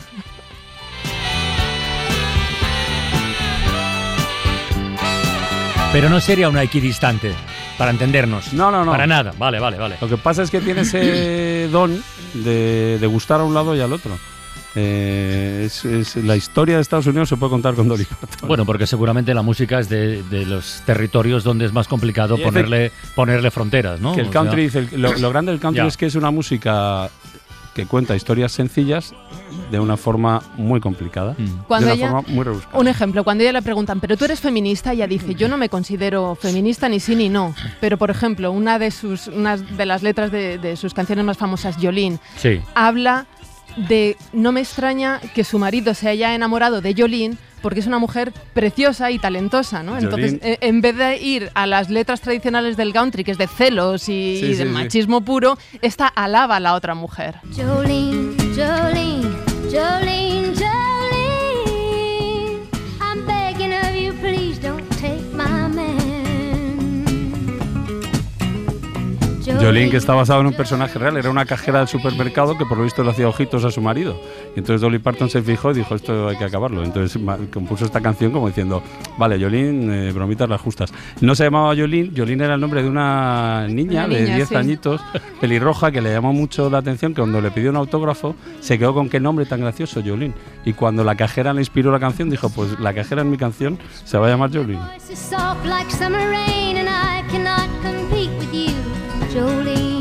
Speaker 3: Pero no sería una equidistante, para entendernos.
Speaker 17: No, no, no.
Speaker 3: Para nada. Vale, vale, vale.
Speaker 17: Lo que pasa es que tiene ese don de, de gustar a un lado y al otro. Eh, es, es, la historia de Estados Unidos se puede contar con Dolly Parton.
Speaker 3: Bueno, porque seguramente la música es de, de los territorios donde es más complicado ponerle, ponerle fronteras, ¿no?
Speaker 17: Que el country, o sea, dice, lo, lo grande del country ya. es que es una música que cuenta historias sencillas de una forma muy complicada, cuando de una ella, forma muy rebuscada.
Speaker 12: Un ejemplo, cuando ella le preguntan, ¿pero tú eres feminista? Ella dice, yo no me considero feminista ni sí ni no. Pero, por ejemplo, una de sus una de las letras de, de sus canciones más famosas, Jolene,
Speaker 3: sí.
Speaker 12: habla de, no me extraña que su marido se haya enamorado de Jolene porque es una mujer preciosa y talentosa, ¿no? Entonces, eh, en vez de ir a las letras tradicionales del country, que es de celos y, sí, y de sí, machismo sí. puro, esta alaba a la otra mujer. Jolene, Jolene, Jolene, Jolene, I'm begging of you, please don't take my man.
Speaker 17: Jolene, que está basado en un personaje real, era una cajera del supermercado que por lo visto le hacía ojitos a su marido. Y entonces Dolly Parton se fijó y dijo, esto hay que acabarlo. Entonces compuso esta canción como diciendo, vale, Jolene, eh, bromitas las justas. No se llamaba Jolene, Jolene era el nombre de una niña, una niña de diez sí. añitos, pelirroja, que le llamó mucho la atención, que cuando le pidió un autógrafo se quedó con qué nombre tan gracioso, Jolene. Y cuando la cajera le inspiró la canción, dijo, pues la cajera en mi canción se va a llamar Jolene. Jolene,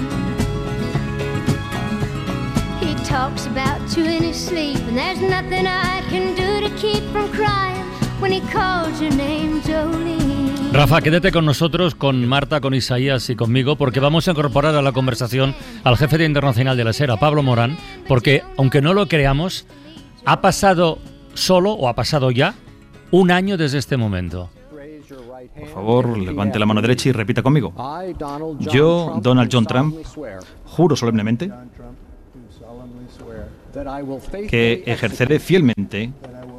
Speaker 17: he talks about you in his sleep, and there's nothing I can do to keep from crying when he calls your name, Jolene. Rafa, quédate con nosotros, con Marta, con Isaías y conmigo, porque vamos a incorporar a la conversación al jefe de internacional de la SER, a Pablo Morán, porque, aunque no lo creamos, ha pasado solo, o ha pasado ya, un año desde este momento.
Speaker 19: Por favor, levante la mano derecha y repita conmigo. Yo, Donald John Trump, juro solemnemente que ejerceré fielmente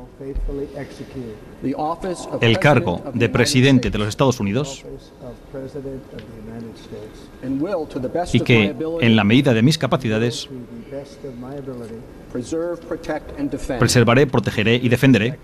Speaker 19: el cargo de presidente de los Estados Unidos y que, en la medida de mis capacidades, preservaré, protegeré y defenderé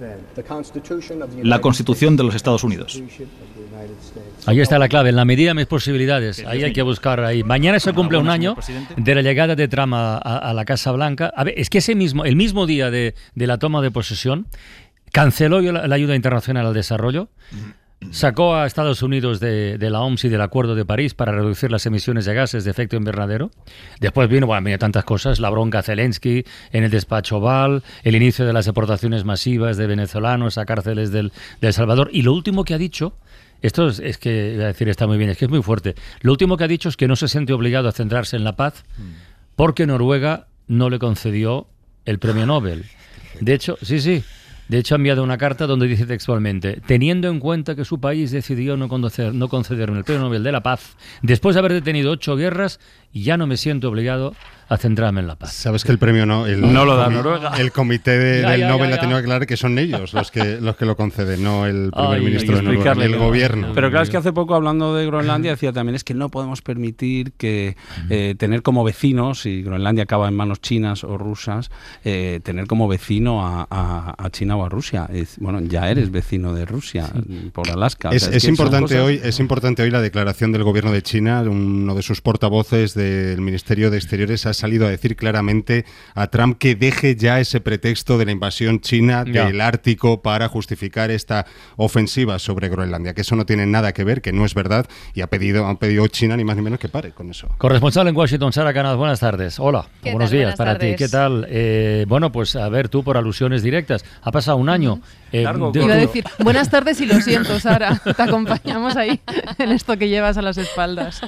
Speaker 19: la Constitución de los Estados Unidos.
Speaker 3: Ahí está la clave, en la medida de mis posibilidades. Ahí hay que buscar ahí. Mañana se cumple un año de la llegada de Trump a, a, a la Casa Blanca. A ver, es que ese mismo, el mismo día de, de la toma de posesión, canceló la, la ayuda internacional al desarrollo. Sacó a Estados Unidos de, de la O M S y del Acuerdo de París para reducir las emisiones de gases de efecto invernadero. Después vino, bueno, vino tantas cosas, la bronca a Zelensky en el despacho Oval, el inicio de las deportaciones masivas de venezolanos a cárceles del, de El Salvador. Y lo último que ha dicho Esto es, es que, iba a decir, está muy bien, es que es muy fuerte. Lo último que ha dicho es que no se siente obligado a centrarse en la paz porque Noruega no le concedió el premio Nobel. De hecho, sí, sí. De hecho, ha enviado una carta donde dice textualmente: teniendo en cuenta que su país decidió no conceder, no concederme el Premio Nobel de la Paz, después de haber detenido ocho guerras, ya no me siento obligado a centrarme en la paz.
Speaker 20: Sabes que el premio no, el,
Speaker 3: no lo da
Speaker 20: comi-
Speaker 3: Noruega.
Speaker 20: El comité de,
Speaker 3: Ya,
Speaker 20: del
Speaker 3: ya,
Speaker 20: Nobel
Speaker 3: ya,
Speaker 20: ha tenido
Speaker 3: ya.
Speaker 20: que aclarar que son ellos los que los que lo conceden, no el primer
Speaker 17: Ay,
Speaker 20: ministro
Speaker 17: hay que
Speaker 20: de Noruega, ni el
Speaker 17: explicarle,
Speaker 20: gobierno.
Speaker 17: Pero claro, es que hace poco, hablando de Groenlandia, decía también es que no podemos permitir que eh, tener como vecino, si Groenlandia acaba en manos chinas o rusas, eh, tener como vecino a, a, a China o a Rusia. Es, bueno, ya eres vecino de Rusia por Alaska.
Speaker 20: Es,
Speaker 17: O sea,
Speaker 20: es
Speaker 17: que son
Speaker 20: importante
Speaker 17: cosas-
Speaker 20: hoy, es importante hoy la declaración del gobierno de China. Uno de sus portavoces del Ministerio de Exteriores ha salido a decir claramente a Trump que deje ya ese pretexto de la invasión china
Speaker 3: Ya.
Speaker 20: del Ártico para justificar esta ofensiva sobre Groenlandia, que eso no tiene nada que ver, que no es verdad, y ha pedido, han pedido China ni más ni menos que pare con eso.
Speaker 3: Corresponsal en Washington, Sara Canals, buenas tardes. Hola,
Speaker 21: ¿Qué
Speaker 3: buenos
Speaker 21: tal?
Speaker 3: días
Speaker 21: Buenas
Speaker 3: para
Speaker 21: tardes.
Speaker 3: ti. ¿Qué tal? Eh, bueno, pues a ver, tú por alusiones directas, ha pasado un año. Eh,
Speaker 17: Largo,
Speaker 3: de-
Speaker 12: Iba a
Speaker 3: tú-
Speaker 12: decir, buenas tardes y lo siento, Sara. Te acompañamos ahí en esto que llevas a las espaldas.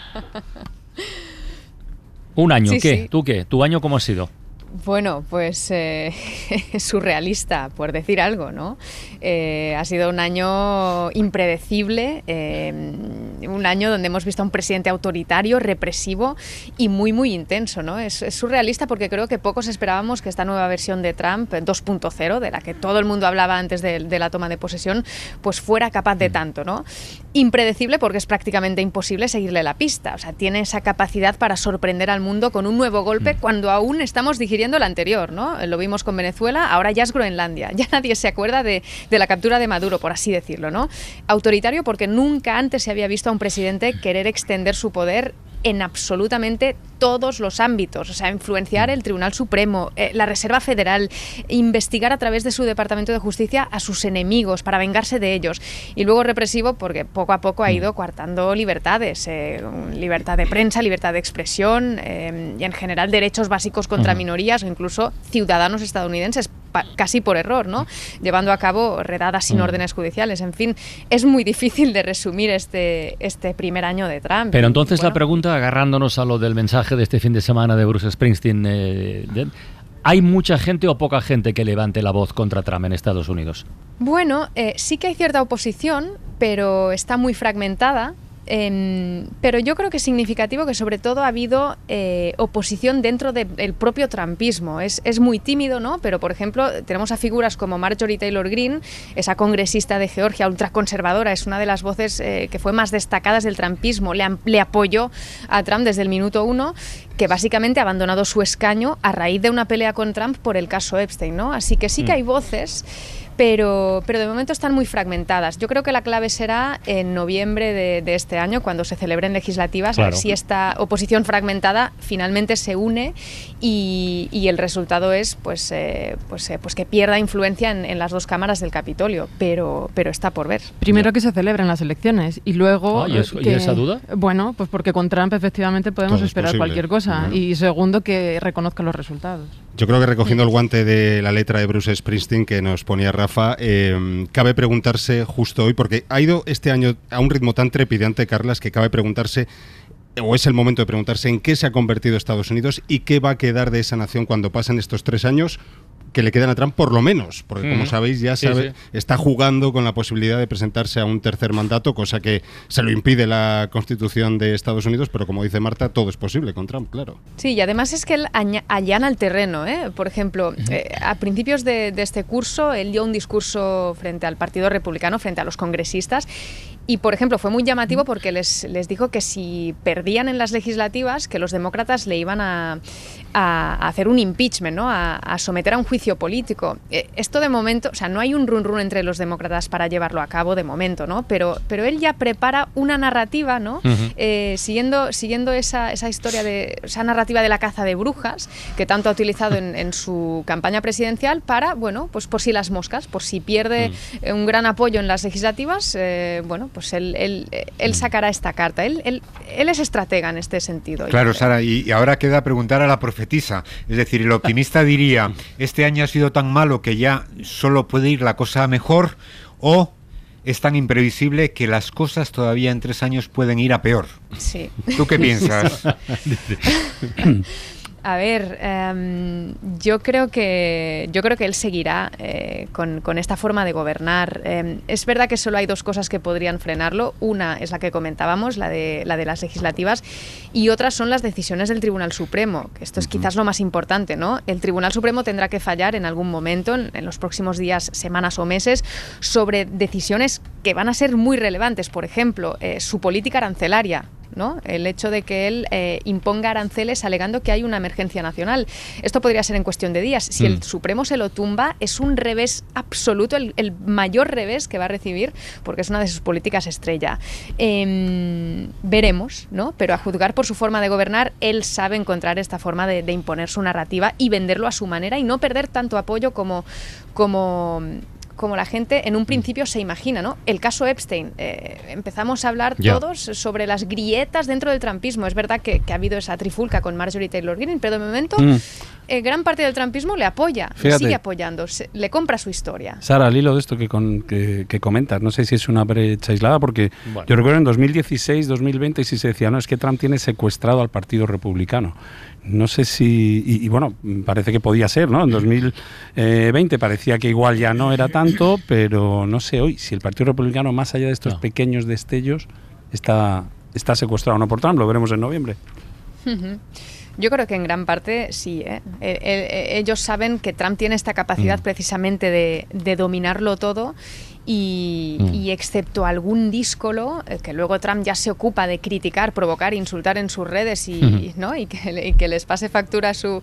Speaker 3: un año,
Speaker 21: Sí,
Speaker 3: ¿qué?
Speaker 21: sí.
Speaker 3: ¿Tú qué? ¿Tu año cómo ha sido?
Speaker 21: Bueno, pues eh, surrealista, por decir algo, ¿no? Eh, ha sido un año impredecible, eh, un año donde hemos visto a un presidente autoritario, represivo y muy, muy intenso, ¿no? Es, es surrealista porque creo que pocos esperábamos que esta nueva versión de Trump, dos punto cero, de la que todo el mundo hablaba antes de, de la toma de posesión, pues fuera capaz de tanto, ¿no? Impredecible porque es prácticamente imposible seguirle la pista, o sea, tiene esa capacidad para sorprender al mundo con un nuevo golpe cuando aún estamos digiriendo el anterior, ¿no? Lo vimos con Venezuela, ahora ya es Groenlandia, ya nadie se acuerda de, de la captura de Maduro, por así decirlo, ¿no? Autoritario porque nunca antes se había visto a un presidente querer extender su poder en absolutamente todos los ámbitos, o sea, influenciar el Tribunal Supremo, eh, la Reserva Federal, investigar a través de su Departamento de Justicia a sus enemigos para vengarse de ellos, y luego represivo porque poco a poco ha ido coartando libertades, eh, libertad de prensa, libertad de expresión eh, y en general derechos básicos contra
Speaker 22: Ujú.
Speaker 21: minorías o incluso ciudadanos estadounidenses, pa- casi por error, ¿no? Llevando a cabo redadas sin
Speaker 3: Mm.
Speaker 21: órdenes judiciales. En fin, es muy difícil de resumir este, este primer año de Trump.
Speaker 3: Pero entonces
Speaker 21: Bueno,
Speaker 3: la pregunta, agarrándonos a lo del mensaje de este fin de semana de Bruce Springsteen, eh, de- ¿hay mucha gente o poca gente que levante la voz contra Trump en Estados Unidos?
Speaker 21: Bueno, eh, sí que hay cierta oposición, pero está muy fragmentada. em, pero yo creo que es significativo que sobre todo ha habido eh, oposición dentro de- del propio trumpismo. Es, es muy tímido, ¿no? Pero, por ejemplo, tenemos a figuras como Marjorie Taylor Greene, esa congresista de Georgia ultraconservadora, es una de las voces eh, que fue más destacadas del trumpismo. Le, am- le apoyó a Trump desde el minuto uno, que básicamente ha abandonado su escaño a raíz de una pelea con Trump por el caso Epstein, ¿no? Así que sí que hay voces, pero, pero de momento están muy fragmentadas. Yo creo que la clave será en noviembre de, de este año, cuando se celebren legislativas, a ver
Speaker 3: Claro.
Speaker 21: si esta oposición fragmentada finalmente se une y, y el resultado es pues, eh, pues, eh, pues que pierda influencia en, en las dos cámaras del Capitolio, pero, pero está por ver.
Speaker 12: Primero que se celebren las elecciones y luego...
Speaker 3: Ah, ¿y es-
Speaker 12: eh,
Speaker 3: y
Speaker 12: que-
Speaker 3: esa duda?
Speaker 12: Bueno, pues porque con Trump efectivamente podemos
Speaker 20: Todo es
Speaker 12: esperar
Speaker 20: posible.
Speaker 12: cualquier cosa.
Speaker 20: Bueno.
Speaker 12: Y segundo, que reconozca los resultados.
Speaker 20: Yo creo que recogiendo el guante de la letra de Bruce Springsteen que nos ponía Rafa, eh, cabe preguntarse justo hoy, porque ha ido este año a un ritmo tan trepidante, Carlas, que cabe preguntarse, o es el momento de preguntarse, en qué se ha convertido Estados Unidos y qué va a quedar de esa nación cuando pasen estos tres años que le quedan a Trump, por lo menos, porque como
Speaker 3: Ujú.
Speaker 20: sabéis ya
Speaker 3: Sí,
Speaker 20: sabe,
Speaker 3: sí.
Speaker 20: está jugando con la posibilidad de presentarse a un tercer mandato, cosa que se lo impide la Constitución de Estados Unidos, pero como dice Marta, todo es posible con Trump, claro.
Speaker 21: Sí, y además es que él aña- allana el terreno, ¿eh? Por ejemplo, eh, a principios de, de este curso, él dio un discurso frente al Partido Republicano, frente a los congresistas, y, por ejemplo, fue muy llamativo porque les, les dijo que si perdían en las legislativas, que los demócratas le iban a, a- a hacer un impeachment, ¿no? A, a someter a un juicio político. Eh, esto de momento, o sea, no hay un run run entre los demócratas para llevarlo a cabo de momento, ¿no? Pero, pero él ya prepara una narrativa, ¿no?
Speaker 22: Ujú.
Speaker 21: Eh, siguiendo siguiendo esa, esa historia de esa narrativa de la caza de brujas que tanto ha utilizado en, en su campaña presidencial para, bueno, pues por si las moscas, por si pierde eh, un gran apoyo en las legislativas, eh, bueno, pues él, él, él sacará esta carta. Él, él, él es estratega en este sentido.
Speaker 23: Claro, Sara, y, y ahora queda preguntar a la profetisa. Es decir, el optimista diría, este año ha sido tan malo que ya solo puede ir la cosa mejor, o es tan imprevisible que las cosas todavía en tres años pueden ir a peor.
Speaker 21: Sí.
Speaker 23: ¿Tú qué piensas?
Speaker 21: A ver, eh, yo creo que yo creo que él seguirá eh, con, con esta forma de gobernar. Eh, es verdad que solo hay dos cosas que podrían frenarlo. Una es la que comentábamos, la de la de las legislativas, y otras son las decisiones del Tribunal Supremo, que esto es quizás lo más importante, ¿no? El Tribunal Supremo tendrá que fallar en algún momento, en, en los próximos días, semanas o meses, sobre decisiones que van a ser muy relevantes. Por ejemplo, eh, su política arancelaria, ¿no? El hecho de que él eh, imponga aranceles alegando que hay una emergencia nacional. Esto podría ser en cuestión de días. Si mm. el Supremo se lo tumba, es un revés absoluto, el, el mayor revés que va a recibir, porque es una de sus políticas estrella. Eh, veremos, ¿no? Pero a juzgar por su forma de gobernar, él sabe encontrar esta forma de, de imponer su narrativa y venderlo a su manera y no perder tanto apoyo como... como como la gente en un principio se imagina, ¿no? El caso Epstein, eh, empezamos a hablar yeah. todos sobre las grietas dentro del trumpismo. Es verdad que, que ha habido esa trifulca con Marjorie Taylor Greene, pero de momento mm. eh, gran parte del trumpismo le apoya, le sigue apoyando, se, le compra su historia.
Speaker 17: Sara, al hilo de esto que, con, que, que comentas, no sé si es una brecha aislada, porque bueno. yo recuerdo en dos mil dieciséis, dos mil veinte, sí se decía, no, es que Trump tiene secuestrado al Partido Republicano. No sé si... Y, y bueno, parece que podía ser, ¿no? En dos mil veinte parecía que igual ya no era tanto, pero no sé hoy si el Partido Republicano, más allá de estos no. pequeños destellos, está, está secuestrado o no por Trump. Lo veremos en noviembre.
Speaker 21: Uh-huh. Yo creo que en gran parte sí. ¿eh? Eh, eh, ellos saben que Trump tiene esta capacidad mm. precisamente de, de dominarlo todo. Y, mm. y excepto algún díscolo, eh, que luego Trump ya se ocupa de criticar, provocar, insultar en sus redes y, mm. y, ¿no? y, que, y que les pase factura su,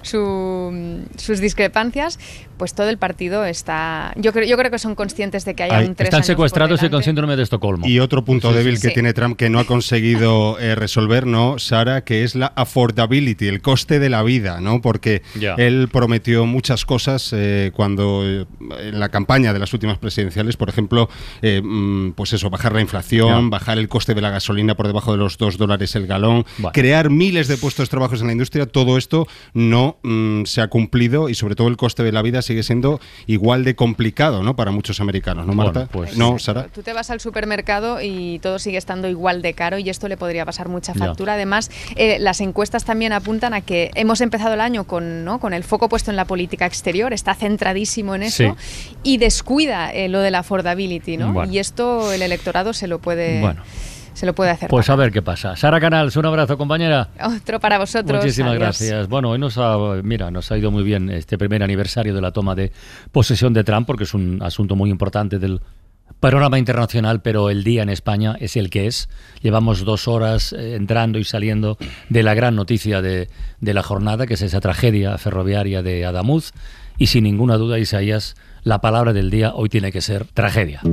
Speaker 21: su, sus discrepancias, pues todo el partido está... Yo creo, yo creo que son conscientes de que hay un tres
Speaker 3: Están
Speaker 21: años
Speaker 3: secuestrados y con síndrome de Estocolmo.
Speaker 20: Y otro punto sí, débil
Speaker 21: sí,
Speaker 20: que
Speaker 21: sí.
Speaker 20: tiene Trump que no ha conseguido eh, resolver, ¿no, Sara? Que es la affordability, el coste de la vida, ¿no? Porque yeah. él prometió muchas cosas eh, cuando eh, en la campaña de las últimas presidenciales, por ejemplo, eh, pues eso, bajar la inflación, yeah. bajar el coste de la gasolina por debajo de los dos dólares el galón, bueno. crear miles de puestos de trabajo en la industria. Todo esto no mm, se ha cumplido y sobre todo el coste de la vida sigue siendo igual de complicado, ¿no? Para muchos americanos, ¿no, Marta?
Speaker 3: Bueno, pues,
Speaker 20: no, Sara.
Speaker 21: Tú te vas al supermercado y todo sigue estando igual de caro y esto le podría pasar mucha factura. Yeah. Además, eh, las encuestas también apuntan a que hemos empezado el año con, ¿no? con el foco puesto en la política exterior, está centradísimo en eso sí. y descuida eh, lo de la affordability, ¿no? Bueno. Y esto el electorado se lo puede... Bueno. Se lo puede hacer.
Speaker 3: Pues a ver qué pasa. Sara Canals, un abrazo, compañera.
Speaker 21: Otro para vosotros.
Speaker 3: Muchísimas
Speaker 21: Adiós.
Speaker 3: gracias. Bueno, hoy nos ha, mira, nos ha ido muy bien este primer aniversario de la toma de posesión de Trump, porque es un asunto muy importante del panorama internacional, pero el día en España es el que es. Llevamos dos horas eh, entrando y saliendo de la gran noticia de, de la jornada, que es esa tragedia ferroviaria de Adamuz, y sin ninguna duda, Isaías, la palabra del día hoy tiene que ser tragedia.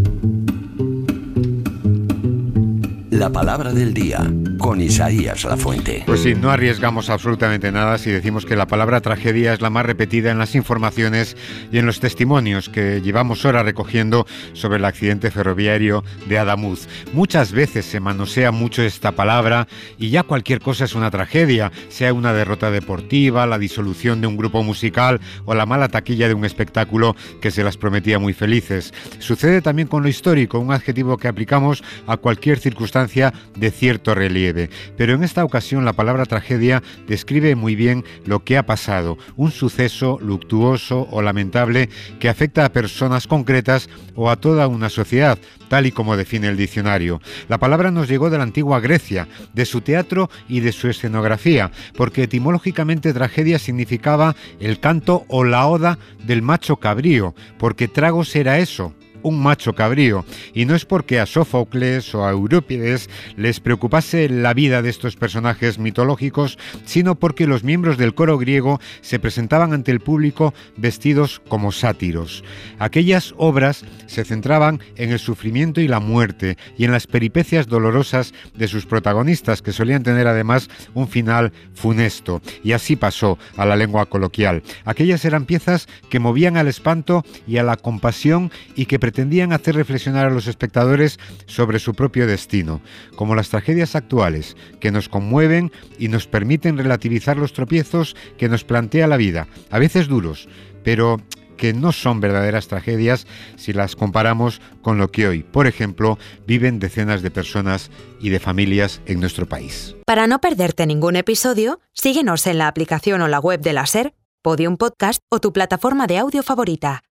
Speaker 1: La palabra del día, con Isaías Lafuente.
Speaker 23: Pues sí, no arriesgamos absolutamente nada si decimos que la palabra tragedia es la más repetida en las informaciones y en los testimonios que llevamos horas recogiendo sobre el accidente ferroviario de Adamuz. Muchas veces se manosea mucho esta palabra y ya cualquier cosa es una tragedia, sea una derrota deportiva, la disolución de un grupo musical o la mala taquilla de un espectáculo que se las prometía muy felices. Sucede también con lo histórico, un adjetivo que aplicamos a cualquier circunstancia de cierto relieve. Pero en esta ocasión la palabra tragedia describe muy bien lo que ha pasado, un suceso luctuoso o lamentable que afecta a personas concretas o a toda una sociedad, tal y como define el diccionario. La palabra nos llegó de la antigua Grecia, de su teatro y de su escenografía, porque etimológicamente tragedia significaba el canto o la oda del macho cabrío, porque tragos era eso, un macho cabrío, y no es porque a Sófocles o a Eurípides les preocupase la vida de estos personajes mitológicos, sino porque los miembros del coro griego se presentaban ante el público vestidos como sátiros. Aquellas obras se centraban en el sufrimiento y la muerte y en las peripecias dolorosas de sus protagonistas, que solían tener además un final funesto, y así pasó a la lengua coloquial. Aquellas eran piezas que movían al espanto y a la compasión y que pretendían hacer reflexionar a los espectadores sobre su propio destino, como las tragedias actuales, que nos conmueven y nos permiten relativizar los tropiezos que nos plantea la vida, a veces duros, pero que no son verdaderas tragedias si las comparamos con lo que hoy, por ejemplo, viven decenas de personas y de familias en nuestro país.
Speaker 2: Para no perderte ningún episodio, síguenos en la aplicación o la web de la SER, Podium Podcast o tu plataforma de audio favorita.